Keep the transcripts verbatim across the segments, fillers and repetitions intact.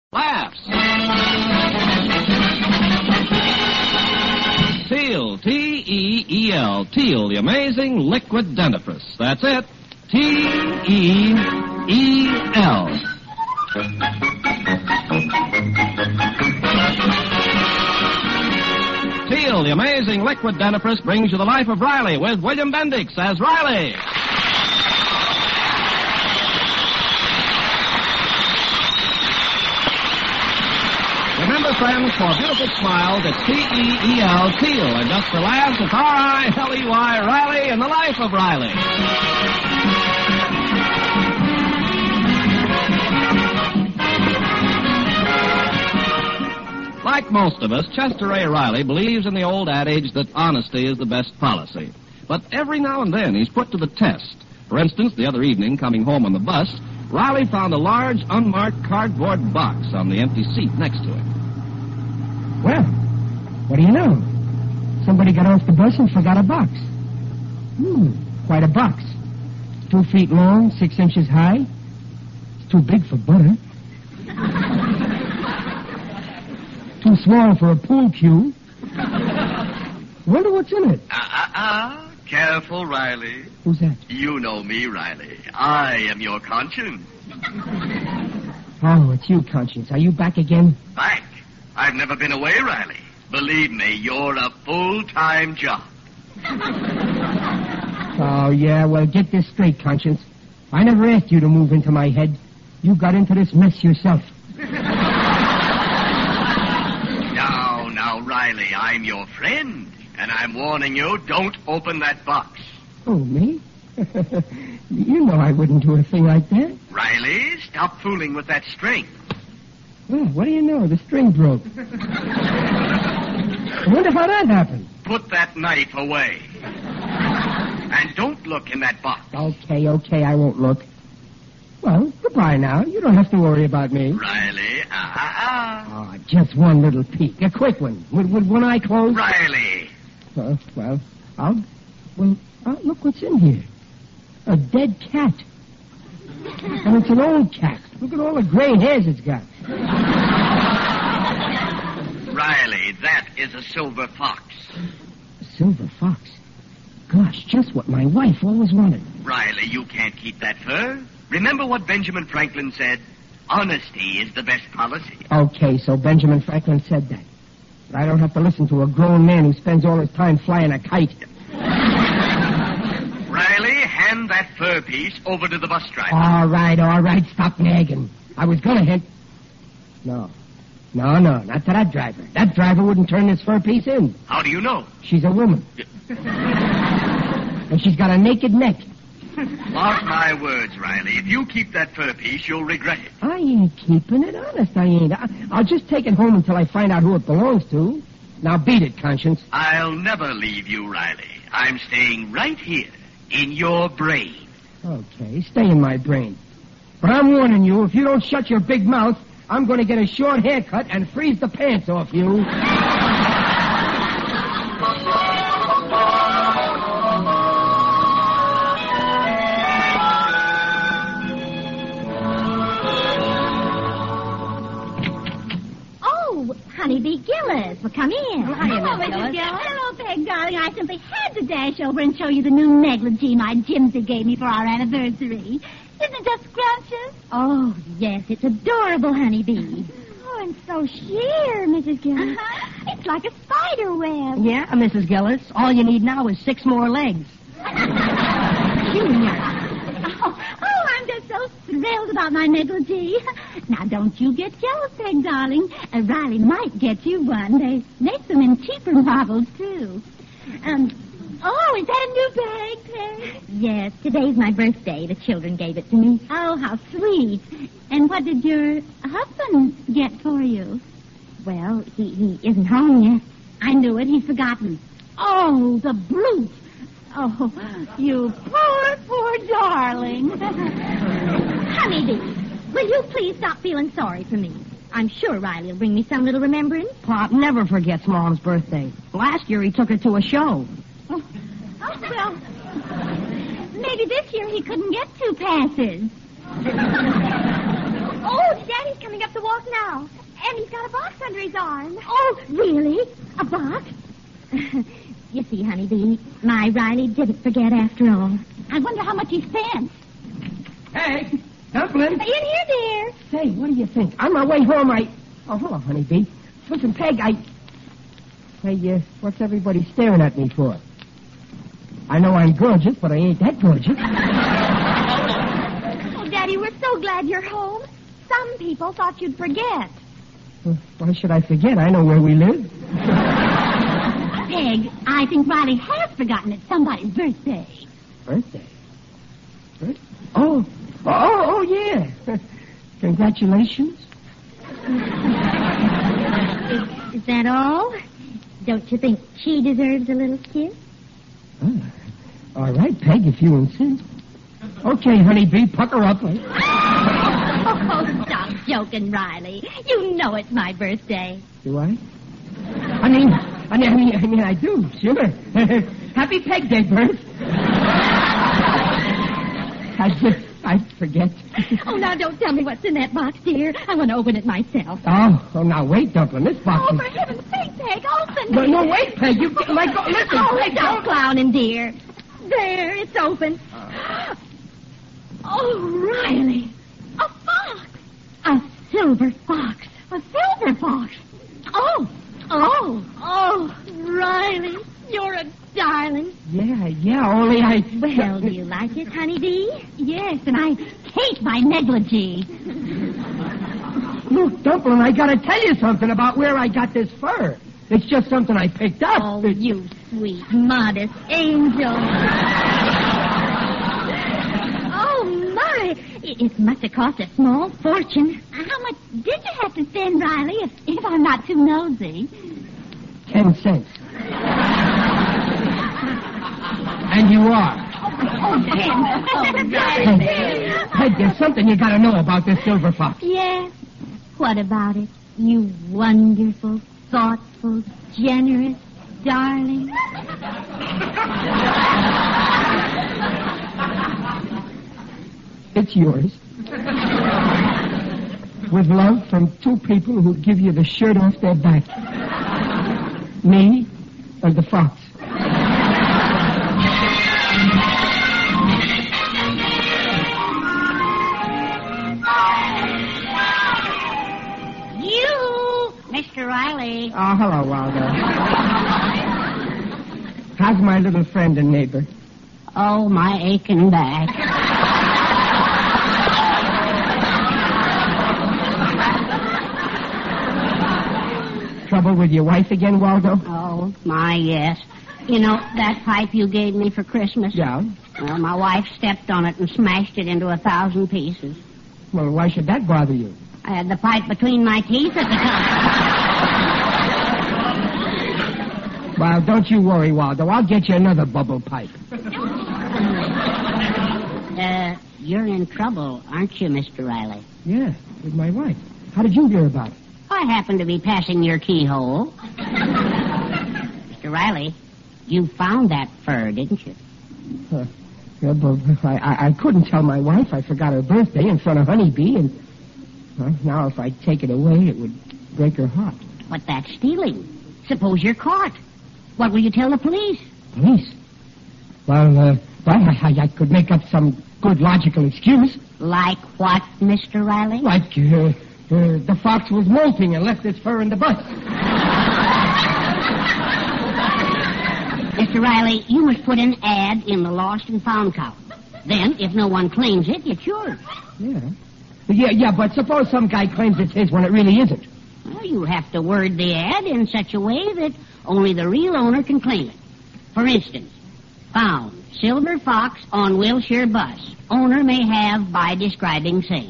Laughs. Teal, T E E L, Teal, the amazing liquid dentifrice. That's it, T E E L. Teal, the amazing liquid dentifrice, brings you The Life of Riley with William Bendix as Riley. Remember, friends, for beautiful smiles, it's T E E L, Teal. And just for laughs, it's R I L E Y, Riley, and The Life of Riley. Like most of us, Chester A. Riley believes in the old adage that honesty is the best policy. But every now and then he's put to the test. For instance, the other evening, coming home on the bus, Riley found a large, unmarked cardboard box on the empty seat next to him. Well, what do you know? Somebody got off the bus and forgot a box. Hmm, quite a box. Two feet long, six inches high. It's too big for butter. Too small for a pool cue. Wonder what's in it. Ah, uh, ah, uh, careful, Riley. Who's that? You know me, Riley. I am your conscience. Oh, it's you, Conscience. Are you back again? Back? I've never been away, Riley. Believe me, you're a full-time job. Oh, yeah, well, get this straight, Conscience. I never asked you to move into my head. You got into this mess yourself. Now, now, Riley, I'm your friend, and I'm warning you, don't open that box. Oh, me? You know I wouldn't do a thing like that. Riley, stop fooling with that string. Well, what do you know? The string broke. I wonder how that happened. Put that knife away. And don't look in that box. Okay, okay, I won't look. Well, goodbye now. You don't have to worry about me. Riley, ah, ah, ah. Oh, just one little peek. A quick one. With, with one eye closed. Riley. Uh, well, I'll... Well, uh, look what's in here. A dead cat. And it's an old cat. Look at all the gray hairs it's got. Riley, that is a silver fox. A silver fox? Gosh, just what my wife always wanted. Riley, you can't keep that fur. Remember what Benjamin Franklin said? Honesty is the best policy. Okay, so Benjamin Franklin said that. But I don't have to listen to a grown man who spends all his time flying a kite. Riley, hand that fur piece over to the bus driver. All right, all right, stop nagging. I was going to hint. No. No, no, not to that driver. That driver wouldn't turn this fur piece in. How do you know? She's a woman. And she's got a naked neck. Mark my words, Riley. If you keep that fur piece, you'll regret it. I ain't keeping it. Honest, I ain't. I, I'll just take it home until I find out who it belongs to. Now beat it, Conscience. I'll never leave you, Riley. I'm staying right here in your brain. Okay, stay in my brain. But I'm warning you, if you don't shut your big mouth, I'm going to get a short haircut and freeze the pants off you. Honeybee Gillis. Well, come in. Oh, hi, Hello, Miss Missus Gillis. Gillis. Hello, Peg, darling. I simply had to dash over and show you the new negligee my Jimsy gave me for our anniversary. Isn't it just scrumptious? Oh, yes, it's adorable, Honeybee. Oh, and so sheer, Missus Gillis. Uh-huh. It's like a spider web. Yeah, Missus Gillis. All you need now is six more legs. Junior. Oh, oh, I'm just so thrilled about my negligee. Now, don't you get jealous, Peg, darling. Uh, Riley might get you one. They make them in cheaper models, too. Um, oh, is that a new bag, Peg? Yes, today's my birthday. The children gave it to me. Oh, how sweet. And what did your husband get for you? Well, he, he isn't home yet. I knew it. He's forgotten. Oh, the brute. Oh, you poor, poor darling. Honeybee, will you please stop feeling sorry for me? I'm sure Riley will bring me some little remembrance. Pop never forgets Mom's birthday. Last year he took her to a show. Oh, oh well, maybe this year he couldn't get two passes. Oh, Daddy's coming up the walk now. And he's got a box under his arm. Oh, really? A box? You see, Honeybee, my Riley didn't forget after all. I wonder how much he spent. Hey, Dumpling. In here, dear. Say, what do you think? On my way home, I... Oh, hello, Honeybee. Listen, Peg, I... Hey, uh, what's everybody staring at me for? I know I'm gorgeous, but I ain't that gorgeous. Oh, Daddy, we're so glad you're home. Some people thought you'd forget. Well, why should I forget? I know where we live. Peg, I think Riley has forgotten it's somebody's birthday. Birthday? Birth- Oh, oh, oh, oh, yeah. Congratulations. Is, is that all? Don't you think she deserves a little kiss? Oh, all right, Peg, if you insist. Okay, Honeybee, pucker up. Oh, stop joking, Riley. You know it's my birthday. Do I? I mean, I mean, I mean, I, mean, I do, sure. Happy Peg Day, Bert. I just, I forget. Oh, now don't tell me what's in that box, dear. I want to open it myself. Oh, oh, now wait, Dumpling. This box Oh, is... for heaven's sake, Peg, open No, it. no, wait, Peg. You like go. Listen, Oh, Peg, stop don't... clowning, dear. There, it's open. Oh, Riley. A fox. A silver fox. A silver fox. Oh, oh, oh, Riley, you're a darling. Yeah, yeah, only I... Well, do you like it, Honeybee? Yes, and I hate my negligee. Look, Dumpling, I gotta tell you something about where I got this fur. It's just something I picked up. Oh, It- you sweet, modest angel. Oh, my. It, it must have cost a small fortune. How much did you have to spend, Riley, if, if I'm not too nosy? Ten cents. And you are. Oh, Ben. Oh, Riley. Peg, there's something you gotta know about this silver fox. Yes. What about it? You wonderful, thoughtful, generous darling. It's yours. With love from two people who give you the shirt off their back. Me and the fox. You, Mister Riley. Oh, hello, Waldo. How's my little friend and neighbor? Oh, my aching back. Trouble with your wife again, Waldo? Oh, my, yes. You know, that pipe you gave me for Christmas? Yeah. Well, my wife stepped on it and smashed it into a thousand pieces. Well, why should that bother you? I had the pipe between my teeth at the time. Well, don't you worry, Waldo. I'll get you another bubble pipe. Uh, you're in trouble, aren't you, Mister Riley? Yeah, with my wife. How did you hear about it? I happened to be passing your keyhole. Mister Riley, you found that fur, didn't you? Uh, yeah, but I, I, I couldn't tell my wife I forgot her birthday in front of Honeybee, and well, now if I take it away, it would break her heart. But that's stealing. Suppose you're caught. What will you tell the police? Police? Well, uh, well I, I, I could make up some good logical excuse. Like what, Mister Riley? Like, uh, uh, the fox was molting and left his fur in the bus. Mister Riley, you must put an ad in the lost and found column. Then, if no one claims it, it's yours. Yeah. Yeah, yeah, but suppose some guy claims it's his when it really isn't. Well, you have to word the ad in such a way that only the real owner can claim it. For instance, found silver fox on Wilshire bus. Owner may have by describing same.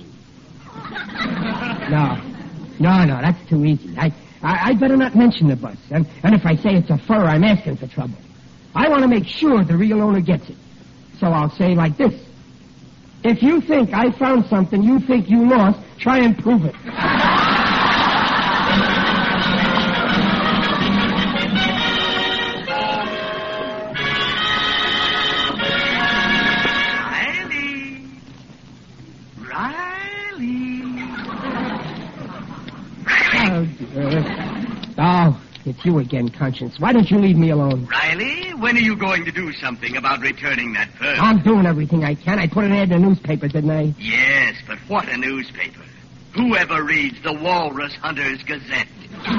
No. No, no, that's too easy. I, I, I'd better not mention the bus. And, and if I say it's a fur, I'm asking for trouble. I want to make sure the real owner gets it. So I'll say like this. If you think I found something you think you lost, try and prove it. Riley. Riley. Oh, dear. Oh, it's you again, Conscience. Why don't you leave me alone? Riley, when are you going to do something about returning that purse? I'm doing everything I can. I put an ad in the newspaper, didn't I? Yes, but what a newspaper. Whoever reads the Walrus Hunter's Gazette?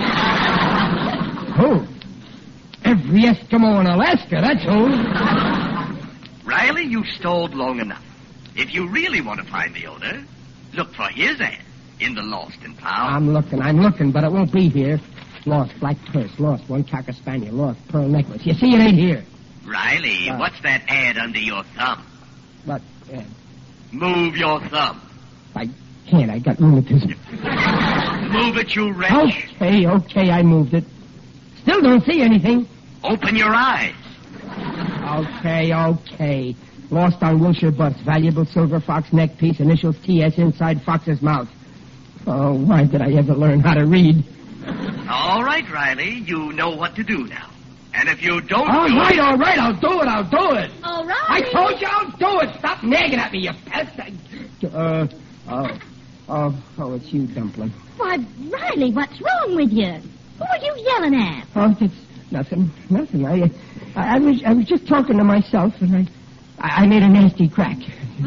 Who? Every Eskimo in Alaska, that's who. Riley, you stalled long enough. If you really want to find the owner, look for his ad in the Lost and Found. I'm looking, I'm looking, but it won't be here. Lost black purse, lost one cocker spaniel, lost pearl necklace. You see, it ain't here. Riley, Uh, what's that ad under your thumb? But, uh, Move your thumb. I can't. I got rheumatism. Move it, you wretch. Okay, okay, I moved it. Still don't see anything. Open your eyes. Okay, okay. Lost on Wilshire bus. Valuable silver fox neck piece. Initials T S inside fox's mouth. Oh, why did I ever learn how to read? All right, Riley, you know what to do now. And if you don't All do right, it... all right, I'll do it, I'll do it. All right. I told you I'll do it. Stop nagging at me, you pest. I... Uh, oh, oh, oh, it's you, Dumpling. Why, Riley, what's wrong with you? Who are you yelling at? Oh, it's nothing, nothing. I, uh, I, I was, I was just talking to myself, and I, I, I made a nasty crack.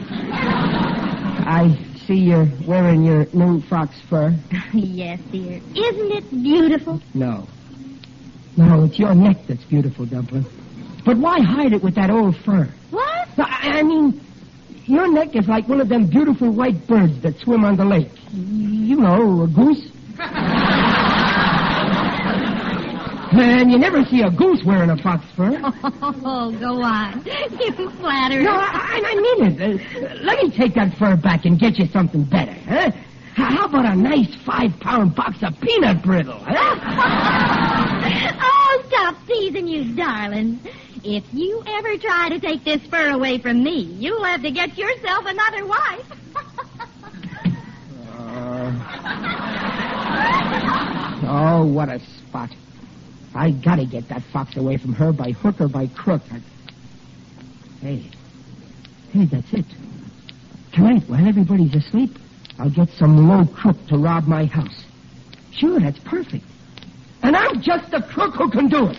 I see you're wearing your new fox fur. Yes, dear. Isn't it beautiful? No, no, it's your neck that's beautiful, Dumpling. But why hide it with that old fur? What? I, I mean, your neck is like one of them beautiful white birds that swim on the lake. You know, a goose. And you never see a goose wearing a fox fur. Oh, go on. You flatter. No, I, I mean it. Uh, let me take that fur back and get you something better, huh? How about a nice five-pound box of peanut brittle, huh? Oh, stop teasing, you darling. If you ever try to take this fur away from me, you'll have to get yourself another wife. uh, oh, what a spot. I gotta get that fox away from her by hook or by crook. I... Hey. Hey, that's it. Tonight, while everybody's asleep, I'll get some low crook to rob my house. Sure, that's perfect. And I'm just the crook who can do it.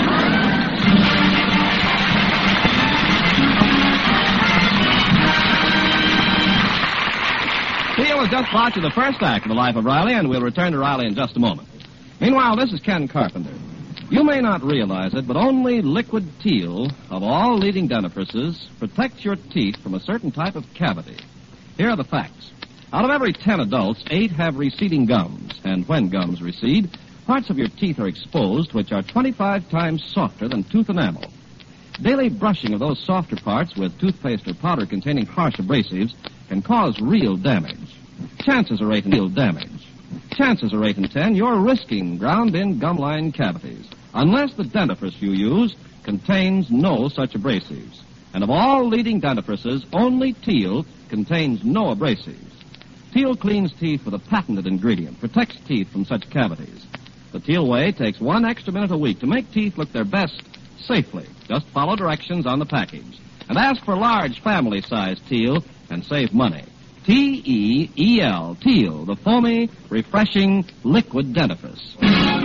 Teal has just brought you the first act of The Life of Riley, and we'll return to Riley in just a moment. Meanwhile, this is Ken Carpenter. You may not realize it, but only liquid teal, of all leading dentifrices, protects your teeth from a certain type of cavity. Here are the facts. Out of every ten adults, eight have receding gums, and when gums recede, parts of your teeth are exposed which are twenty-five times softer than tooth enamel. Daily brushing of those softer parts with toothpaste or powder containing harsh abrasives can cause real damage. Chances are eight in real damage. Chances are eight in ten you're risking ground-in gum-line cavities, unless the dentifrice you use contains no such abrasives. And of all leading dentifrices, only Teal contains no abrasives. Teal cleans teeth with a patented ingredient, protects teeth from such cavities. The Teal way takes one extra minute a week to make teeth look their best safely. Just follow directions on the package. And ask for large family-sized Teal and save money. T E E L, Teal, the foamy, refreshing, liquid dentifrice.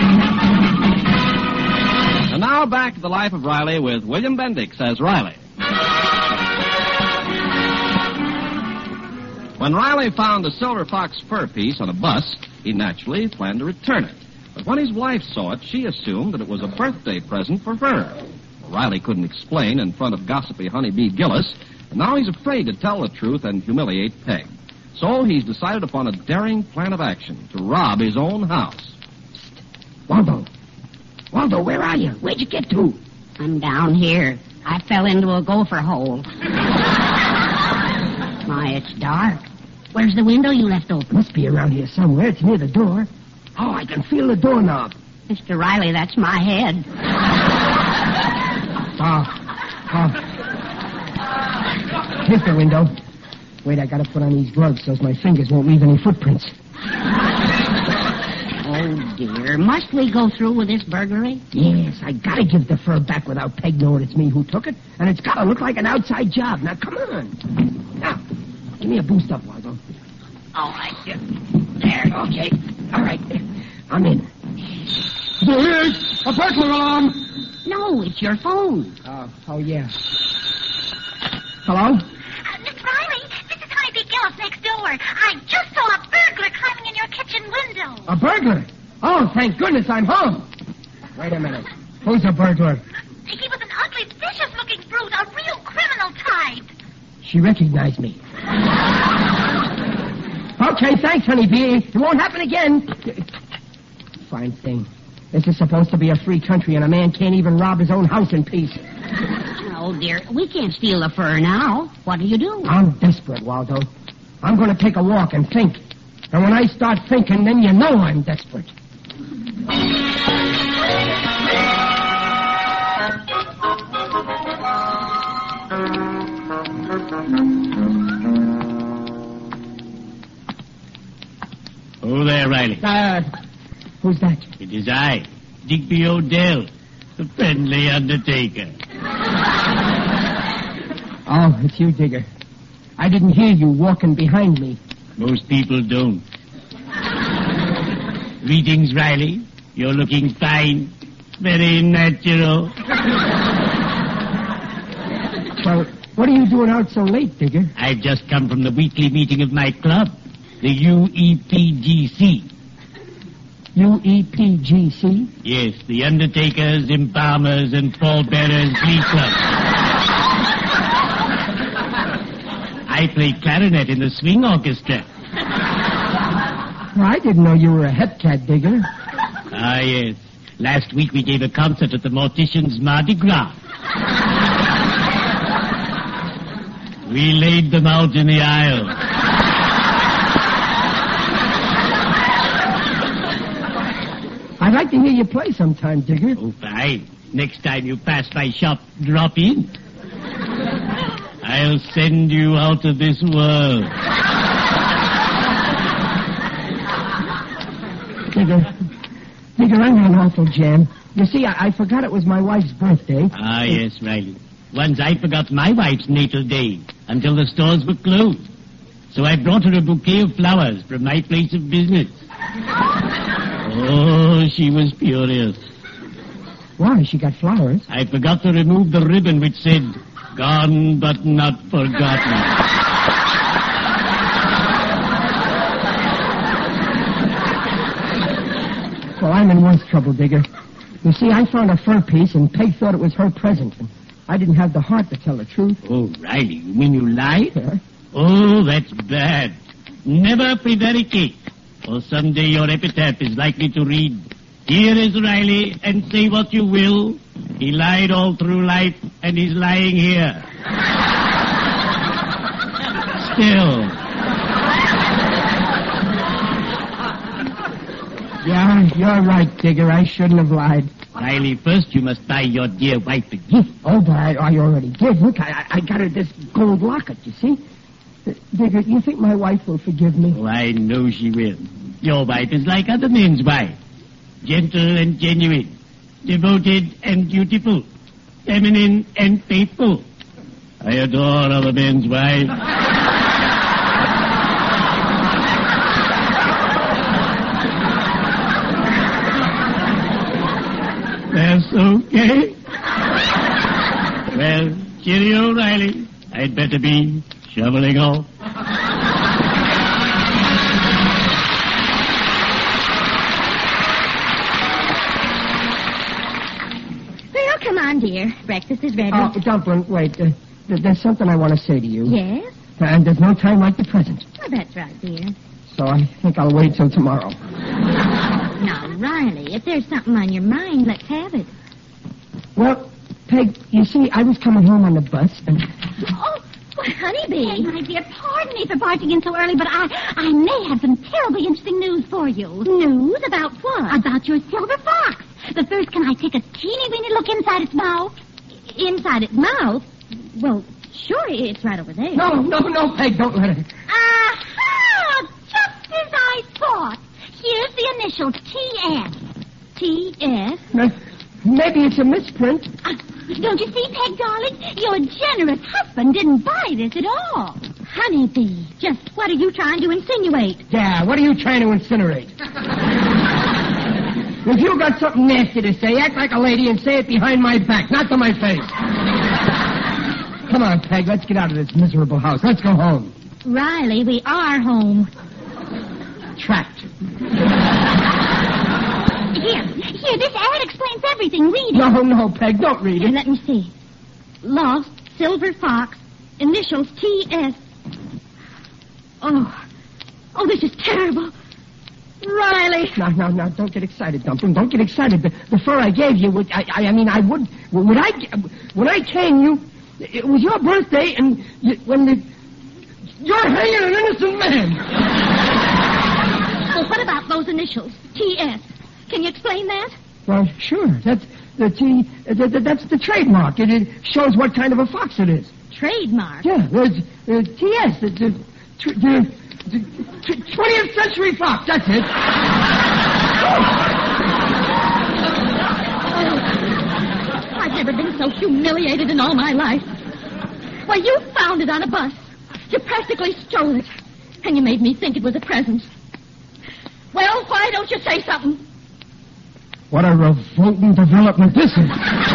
And now back to The Life of Riley with William Bendix as Riley. When Riley found a silver fox fur piece on a bus, he naturally planned to return it. But when his wife saw it, she assumed that it was a birthday present for her. Well, Riley couldn't explain in front of gossipy Honeybee Gillis, and now he's afraid to tell the truth and humiliate Peg. So he's decided upon a daring plan of action to rob his own house. Waldo. Waldo, where are you? Where'd you get to? I'm down here. I fell into a gopher hole. My, it's dark. Where's the window you left open? Must be around here somewhere. It's near the door. Oh, I can feel the doorknob. Mister Riley, that's my head. Oh, oh. Here's the window. Wait, I gotta put on these gloves so my fingers won't leave any footprints. Oh, dear. Must we go through with this burglary? Yes, I gotta give the fur back without Peg knowing it's me who took it, and it's gotta look like an outside job. Now, come on. Now, give me a boost up, Waldo. All right. There, okay. All right. I'm in. There is a burglar alarm. No, it's your phone. Oh, oh yeah. Hello? Uh, Miss Riley, this is Honeybee Gillis next door. I just saw a burglar climbing in your kitchen window. A burglar? Oh, thank goodness I'm home. Wait a minute. Who's a burglar? He was an ugly, vicious-looking brute, a real criminal type. She recognized me. Okay, thanks, Honeybee. It won't happen again. Fine thing. This is supposed to be a free country, and a man can't even rob his own house in peace. Oh, dear. We can't steal the fur now. What do you do? I'm desperate, Waldo. I'm going to take a walk and think. And when I start thinking, then you know I'm desperate. Oh, there, Riley. Uh, who's that? It is I, Digby O'Dell, the friendly undertaker. Oh, it's you, Digger. I didn't hear you walking behind me. Most people don't. Greetings, Riley. You're looking fine. Very natural. Well, what are you doing out so late, Digger? I've just come from the weekly meeting of my club, the U E P G C. U E P G C? Yes, the Undertakers, Embalmers, and Pallbearers Glee Club. I play clarinet in the swing orchestra. Well, I didn't know you were a het cat, Digger. Ah, yes. Last week we gave a concert at the Mortician's Mardi Gras. We laid them out in the aisle. I'd like to hear you play sometime, Digger. Oh, fine. Next time you pass my shop, drop in. I'll send you out of this world. Digger, Digger, I'm in an awful jam. You see, I, I forgot it was my wife's birthday. Ah, yes, Riley. Once I forgot my wife's natal day until the stores were closed. So I brought her a bouquet of flowers from my place of business. Oh, she was furious. Why? She got flowers. I forgot to remove the ribbon which said, "Gone but not forgotten." Well, I'm in worse trouble, Digger. You see, I found a fur piece, and Peg thought it was her present. And I didn't have the heart to tell the truth. Oh, Riley, you mean you lied? Huh? Oh, that's bad. Never prevaricate, or someday your epitaph is likely to read, "Here is Riley, and say what you will. He lied all through life, and he's lying here." Still. Yeah, you're right, Digger. I shouldn't have lied. Riley, first you must buy your dear wife a gift. Oh, but I, I already did. Look, I, I got her this gold locket, you see? Uh, Digger, you think my wife will forgive me? Oh, I know she will. Your wife is like other men's wives. Gentle and genuine. Devoted and dutiful. Feminine and faithful. I adore other men's wives. That's okay. Well, cheerio, Riley. I'd better be shoveling off. Well, come on, dear. Breakfast is ready. Oh, Dumpling, wait. Uh, th- there's something I want to say to you. Yes? Uh, and there's no time like the present. Well, that's right, dear. So I think I'll wait till tomorrow. Now, Riley, if there's something on your mind, let's have it. Well, Peg, you see, I was coming home on the bus, and... Oh, well, Honeybee. Hey, my dear, pardon me for barging in so early, but I, I may have some terribly interesting news for you. News? About what? About your silver fox. But first, can I take a teeny-weeny look inside its mouth? Inside its mouth? Well, sure, it's right over there. No, no, no, Peg, don't let her. Aha! Just as I thought. Here's the initials, T S. T S? Uh, maybe it's a misprint. Uh, don't you see, Peg, darling? Your generous husband didn't buy this at all. Honeybee, just what are you trying to insinuate? Yeah, what are you trying to incinerate? If you got something nasty to say, act like a lady and say it behind my back, not to my face. Come on, Peg, let's get out of this miserable house. Let's go home. Riley, we are home. Trapped. Here, here, this ad explains everything. Read it. No, no, Peg, don't read Here, it. let me see. Lost Silver Fox, initials T S. Oh, oh, this is terrible. Riley. No, no, no, don't get excited, Dumpling. Don't get excited. The, the fur I gave you, would, I, I, I mean, I would, would I, when I came, you, it was your birthday, and you, when the, you're hanging an innocent man. Well, what about those initials, T S? Can you explain that? Well, sure. That's the T. Uh, th- th- that's the trademark. It, it shows what kind of a fox it is. Trademark? Yeah, there's uh, T S. The, the, tr- the, the tw- twentieth century fox. That's it. I've never been so humiliated in all my life. Why, you found it on a bus. You practically stole it. And you made me think it was a present. Well, why don't you say something? What a revolting development this is.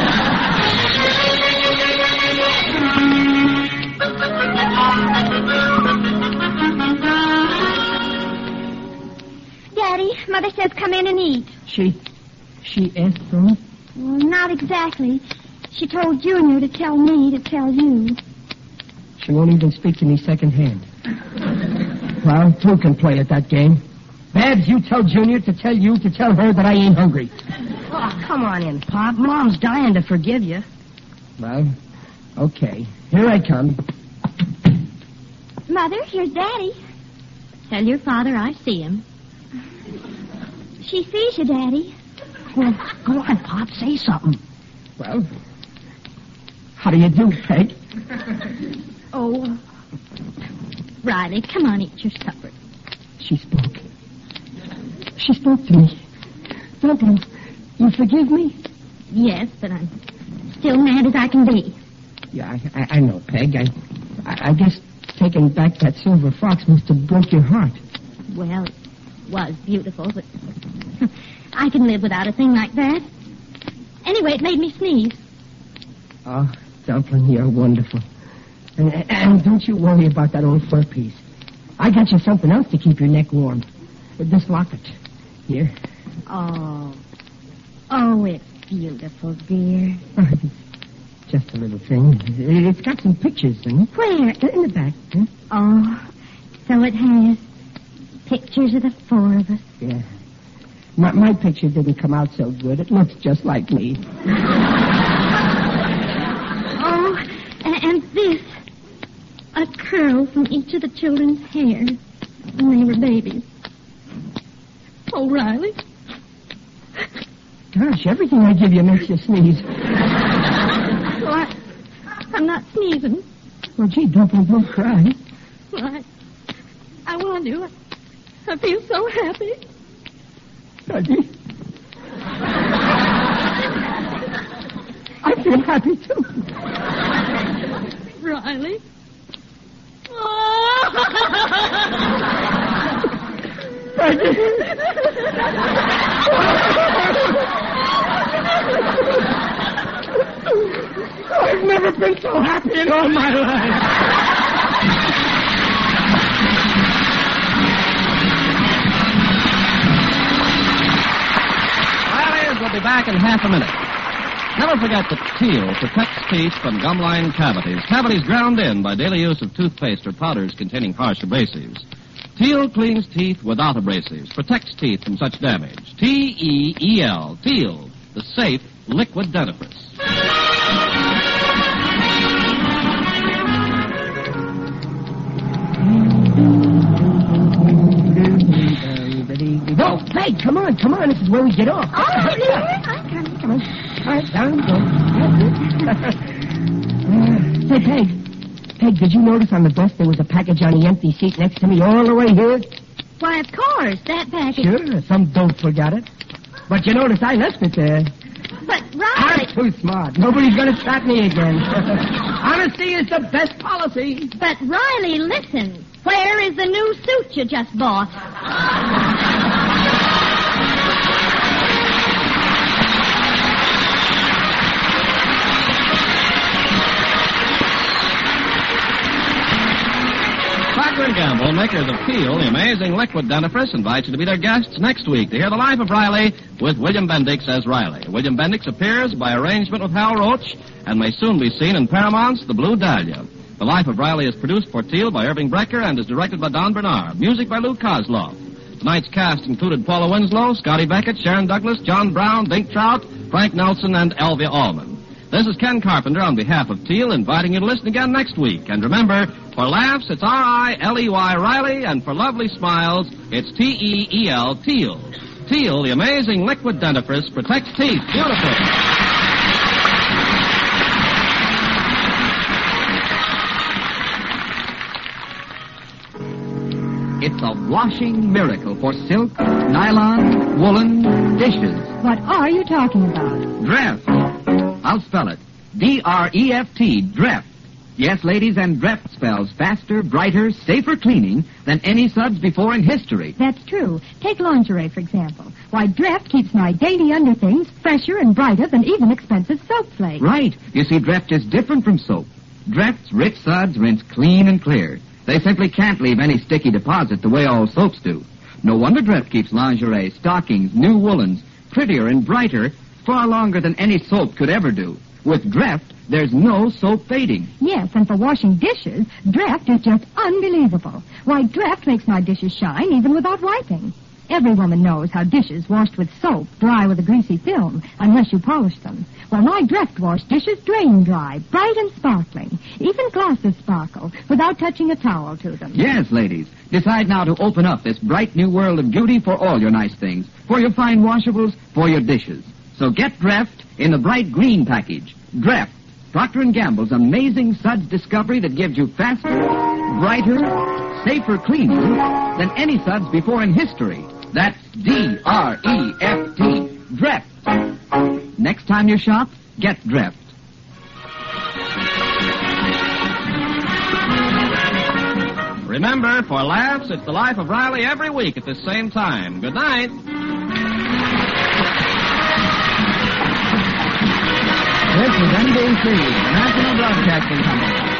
Daddy, Mother says come in and eat. She, she asked for me? Well, not exactly. She told Junior to tell me to tell you. She won't even speak to me secondhand. Well, two can play at that game. Babs, you tell Junior to tell you to tell her that I ain't hungry. Oh, come on in, Pop. Mom's dying to forgive you. Well, okay. Here I come. Mother, here's Daddy. Tell your father I see him. She sees you, Daddy. Well, go on, Pop. Say something. Well, how do you do, Peg? Oh, Riley, come on, eat your supper. She spoke. She spoke to me. Dumpling, you forgive me? Yes, but I'm still mad as I can be. Yeah, I, I, I know, Peg. I, I, I guess taking back that silver fox must have broke your heart. Well, it was beautiful, but I can live without a thing like that. Anyway, it made me sneeze. Oh, Dumpling, you're wonderful. And, and don't you worry about that old fur piece. I got you something else to keep your neck warm. This locket. Here. Oh. Oh, it's beautiful, dear. Just a little thing. It's got some pictures in it. Where? In the back. Huh? Oh, so it has pictures of the four of us. Yeah. My, my picture didn't come out so good. It looks just like me. Oh, and, and this. A curl from each of the children's hair when they were babies. Oh, Riley. Gosh, everything I give you makes you sneeze. Well, I, I'm not sneezing. Well, gee, Dumpling, don't cry. Well, I, I want to. I feel so happy. Honey. I feel happy, too. Riley. I've never been so happy in all my life. Riley's will be back in half a minute. Never forget that Teal protects teeth from gum-line cavities. Cavities ground in by daily use of toothpaste or powders containing harsh abrasives. Teal cleans teeth without abrasives, protects teeth from such damage. T E E L, Teal, the safe liquid dentifrice. Oh, Peg, come on, come on. This is where we get off. All right, dear. I'm coming. Come on. All right, down we go. Say, Peg. Peg, did you notice on the bus there was a package on the empty seat next to me all the way here? Why, of course, that package. Sure, some dope forgot it. But you notice I left it there. But, Riley. I'm too smart. Nobody's going to trap me again. Honesty is the best policy. But, Riley, listen. Where is the new suit you just bought? makers of Peel, the amazing liquid dentifrice, invite you to be their guests next week to hear the life of Riley with William Bendix as Riley. William Bendix appears by arrangement with Hal Roach and may soon be seen in Paramount's The Blue Dahlia. The Life of Riley is produced for Teal by Irving Brecker and is directed by Don Bernard. Music by Lou Kozloff. Tonight's cast included Paula Winslow, Scotty Beckett, Sharon Douglas, John Brown, Dink Trout, Frank Nelson, and Elvia Allman. This is Ken Carpenter on behalf of Teal inviting you to listen again next week. And remember, for laughs, it's R I L E Y Riley, and for lovely smiles, it's T E E L Teal. Teal, the amazing liquid dentifrice, protects teeth beautifully. It's a washing miracle for silk, nylon, woolen, dishes. What are you talking about? Dreft. I'll spell it. D R E F T, Dreft. Yes, ladies, and Dreft spells faster, brighter, safer cleaning than any suds before in history. That's true. Take lingerie, for example. Why, Dreft keeps my dainty underthings fresher and brighter than even expensive soap flakes. Right. You see, Dreft is different from soap. Dreft's rich suds rinse clean and clear. They simply can't leave any sticky deposit the way all soaps do. No wonder Dreft keeps lingerie, stockings, new woolens, prettier and brighter far longer than any soap could ever do. With Dreft, there's no soap fading. Yes, and for washing dishes, Dreft is just unbelievable. Why, Dreft makes my dishes shine even without wiping. Every woman knows how dishes washed with soap dry with a greasy film unless you polish them. Well, my Dreft wash dishes drain dry, bright and sparkling. Even glasses sparkle without touching a towel to them. Yes, ladies. Decide now to open up this bright new world of beauty for all your nice things, for your fine washables, for your dishes. So get Dreft in the bright green package. Dreft, Procter and Gamble's amazing suds discovery that gives you faster, brighter, safer cleaning than any suds before in history. That's D R E F T, Dreft. Next time you shop, get Dreft. Remember, for laughs, it's the Life of Riley every week at the same time. Good night. This is N B C, the National Broadcasting Company.